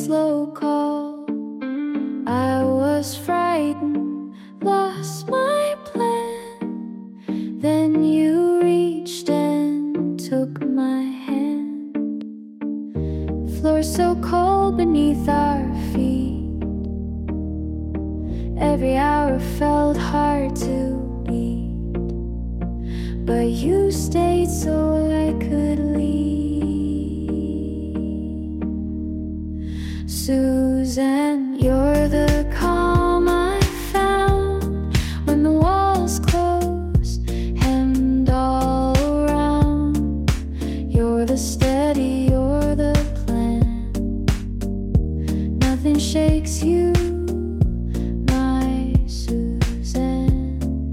slow call. I was frightened, lost my plan. Then you reached and took my hand. Floor so cold beneath our feet. Every hour felt hard to beat, but you stayed so I could leave. Susan, you're the calm I found when the walls close, hemmed all around. You're the steady, you're the plan. Nothing shakes you, my Susan.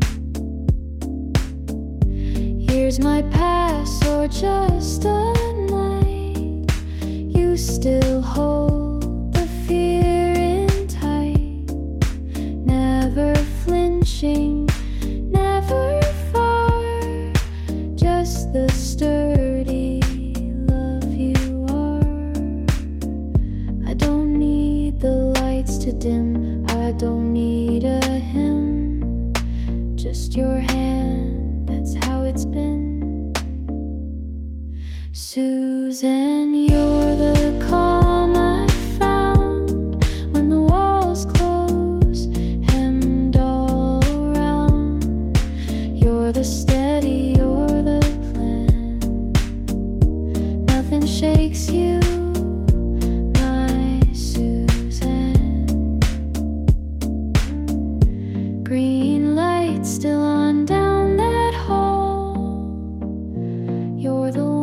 Here's my past, or just a night. You still hold fear in tight, never flinching, never far, just the sturdy love you are. I don't need the lights to dim, I don't need a hymn, just your hand, that's how it's been. Susan, you're the calm I found when the walls close, hemmed all around. You're the steady, you're the plan. Nothing shakes you, my Susan. Green light still on down that hall. You're the